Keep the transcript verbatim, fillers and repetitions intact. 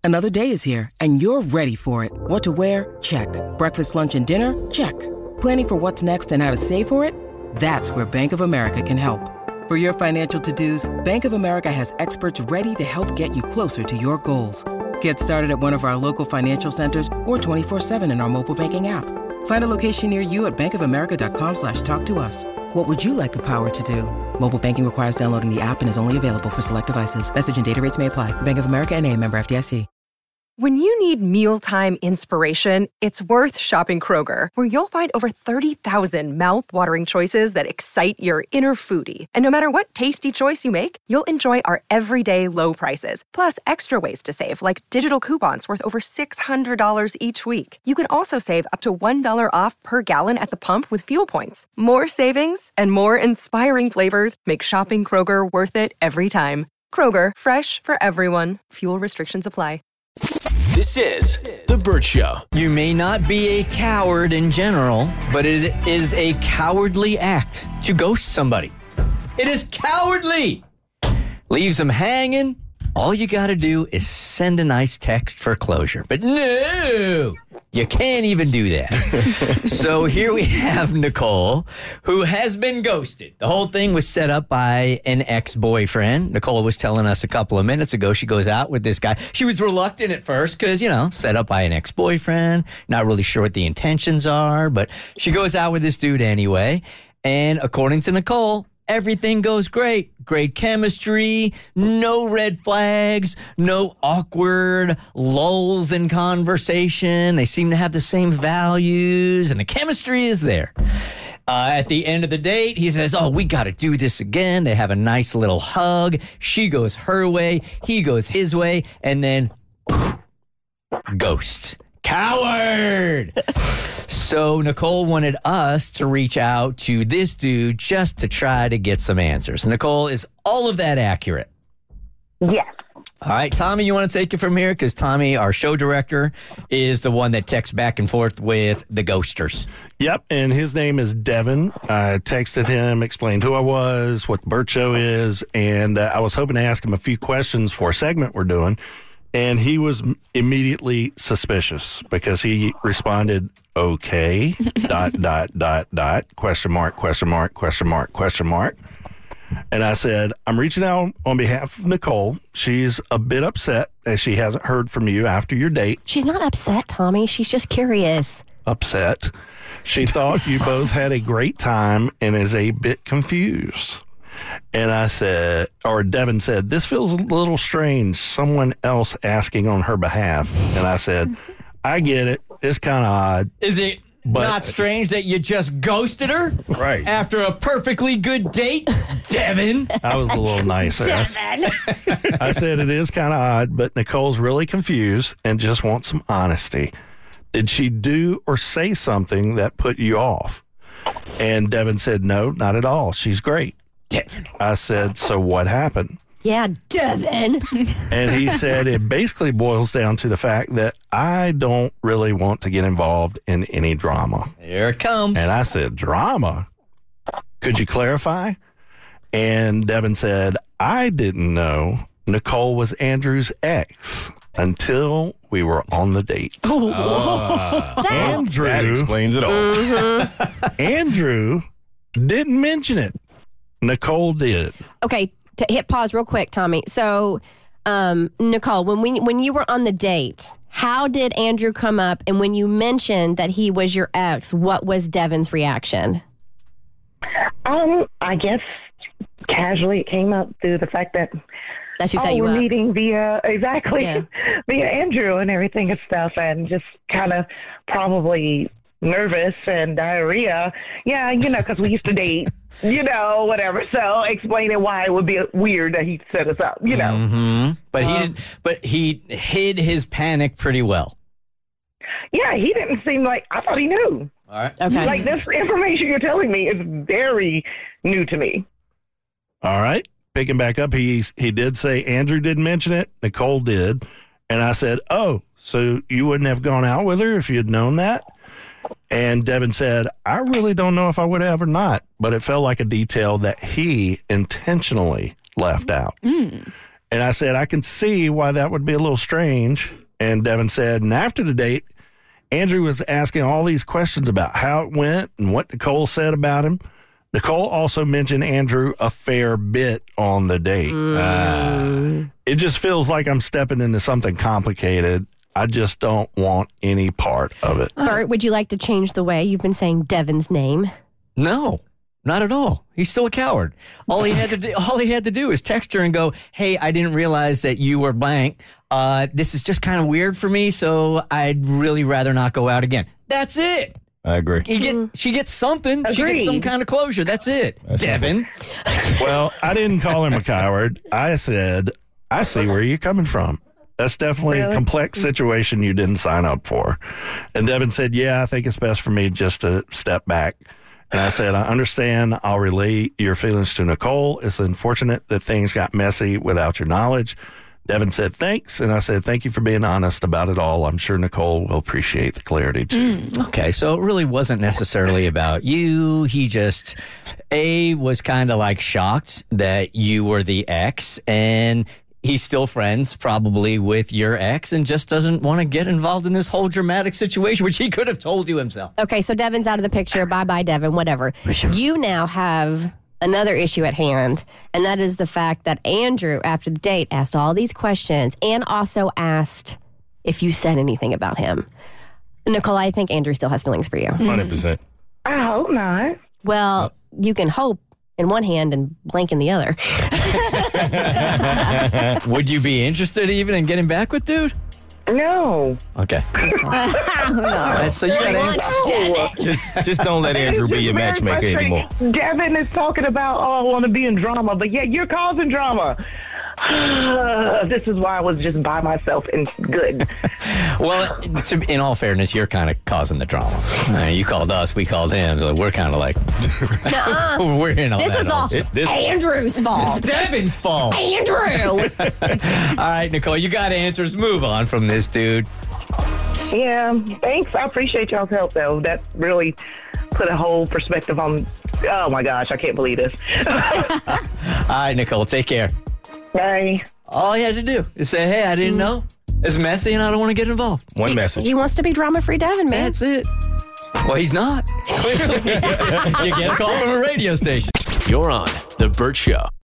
Another day is here, and you're ready for it. What to wear? Check. Breakfast, lunch, and dinner? Check. Planning for what's next and how to save for it? That's where Bank of America can help. For your financial to-dos, Bank of America has experts ready to help get you closer to your goals. Get started at one of our local financial centers or twenty-four seven in our mobile banking app. Find a location near you at bankofamerica.com slash talk to us. What would you like the power to do? Mobile banking requires downloading the app and is only available for select devices. Message and data rates may apply. Bank of America N A, member F D I C. When you need mealtime inspiration, it's worth shopping Kroger, where you'll find over thirty thousand mouth-watering choices that excite your inner foodie. And no matter what tasty choice you make, you'll enjoy our everyday low prices, plus extra ways to save, like digital coupons worth over six hundred dollars each week. You can also save up to one dollar off per gallon at the pump with fuel points. More savings and more inspiring flavors make shopping Kroger worth it every time. Kroger, fresh for everyone. Fuel restrictions apply. This is The Bert Show. You may not be a coward in general, but it is a cowardly act to ghost somebody. It is cowardly. Leaves them hanging. All you got to do is send a nice text for closure. But no, you can't even do that. So here we have Nicole, who has been ghosted. The whole thing was set up by an ex-boyfriend. Nicole was telling us a couple of minutes ago she goes out with this guy. She was reluctant at first because, you know, set up by an ex-boyfriend. Not really sure what the intentions are, but she goes out with this dude anyway. And according to Nicole, everything goes great. Great chemistry, no red flags, no awkward lulls in conversation. They seem to have the same values, and the chemistry is there. Uh, at the end of the date, he says, oh, we got to do this again. They have a nice little hug. She goes her way. He goes his way. And then, poof, ghost. Coward! So Nicole wanted us to reach out to this dude just to try to get some answers. Nicole, is all of that accurate? Yes. All right, Tommy, you want to take it from here? Because Tommy, our show director, is the one that texts back and forth with the ghosters. Yep, and his name is Devin. I texted him, explained who I was, what the Bert Show is, and uh, I was hoping to ask him a few questions for a segment we're doing. And he was immediately suspicious because he responded, okay, dot, dot, dot, dot, question mark, question mark, question mark, question mark. And I said, I'm reaching out on behalf of Nicole. She's a bit upset as she hasn't heard from you after your date. She's not upset, Tommy. She's just curious. Upset. She thought you both had a great time and is a bit confused. And I said, or Devin said, this feels a little strange, someone else asking on her behalf. And I said, I get it. It's kind of odd. Is it but, not strange that you just ghosted her? Right. After a perfectly good date, Devin? I was a little nicer. Devin. I said, it is kind of odd, but Nicole's really confused and just wants some honesty. Did she do or say something that put you off? And Devin said, no, not at all. She's great. Devin. I said, so what happened? Yeah, Devin. And he said it basically boils down to the fact that I don't really want to get involved in any drama. Here it comes. And I said, drama? Could you clarify? And Devin said, I didn't know Nicole was Andrew's ex until we were on the date. Uh, Andrew, that explains it all. Mm-hmm. Andrew didn't mention it. Nicole did. Okay, to hit pause real quick, Tommy. So, um, Nicole, when we when you were on the date, how did Andrew come up? And when you mentioned that he was your ex, what was Devin's reaction? Um, I guess casually it came up through the fact that That's who oh, set you we're up. meeting via exactly Yeah. via Andrew and everything and stuff, and just kind of probably nervous and diarrhea. Yeah, you know, because we used to date. You know, whatever. So explaining why it would be weird that he set us up, you know. Mm-hmm. But um, he did, but he hid his panic pretty well. Yeah, he didn't seem like, I thought he knew. All right. Okay. Like, this information you're telling me is very new to me. All right. Picking back up, he, he did say Andrew didn't mention it. Nicole did. And I said, oh, so you wouldn't have gone out with her if you'd known that? And Devin said, I really don't know if I would have or not, but it felt like a detail that he intentionally left out. Mm. And I said, I can see why that would be a little strange. And Devin said, and after the date, Andrew was asking all these questions about how it went and what Nicole said about him. Nicole also mentioned Andrew a fair bit on the date. Mm. Uh, it just feels like I'm stepping into something complicated. I just don't want any part of it. Bert, would you like to change the way you've been saying Devin's name? No, not at all. He's still a coward. All he had to do, all he had to do is text her and go, "Hey, I didn't realize that you were blank. Uh, this is just kind of weird for me, so I'd really rather not go out again." That's it. I agree. He get, she gets something. Agreed. She gets some kind of closure. That's it. That's Devin. Well, I didn't call him a coward. I said, I see where you're coming from. That's definitely really? a complex situation you didn't sign up for. And Devin said, yeah, I think it's best for me just to step back. And I said, I understand. I'll relay your feelings to Nicole. It's unfortunate that things got messy without your knowledge. Devin said, thanks. And I said, thank you for being honest about it all. I'm sure Nicole will appreciate the clarity, too. Mm, okay, so it really wasn't necessarily about you. He just, A, was kind of like shocked that you were the ex, and he's still friends probably with your ex and just doesn't want to get involved in this whole dramatic situation, which he could have told you himself. Okay, so Devin's out of the picture. Bye-bye, Devin, whatever. You now have another issue at hand, and that is the fact that Andrew, after the date, asked all these questions and also asked if you said anything about him. Nicole, I think Andrew still has feelings for you. one hundred percent. I hope not. Well, you can hope in one hand and blank in the other. Would you be interested even in getting back with dude? No. Okay. no. All right, so you got answers. Just, just don't let Andrew be your matchmaker anymore. Devin is talking about, oh, I want to be in drama, but yeah, you're causing drama. This is why I was just by myself and good. Well, to, in all fairness, you're kind of causing the drama. Uh, you called us, we called him, so we're kind of like, uh-uh. we're in all This that was all it, this, Andrew's fault. It's Devin's fault. Andrew. All right, Nicole, you got answers. Move on from this dude. Yeah, thanks. I appreciate y'all's help, though. That really put a whole perspective on, oh my gosh, I can't believe this. All right, Nicole, take care. Bye. All you had to do is say, hey, I didn't know. It's messy and I don't want to get involved. One message. He wants to be drama-free Devin, man. That's it. Well, he's not. Clearly. You get a call from a radio station. You're on The Bert Show.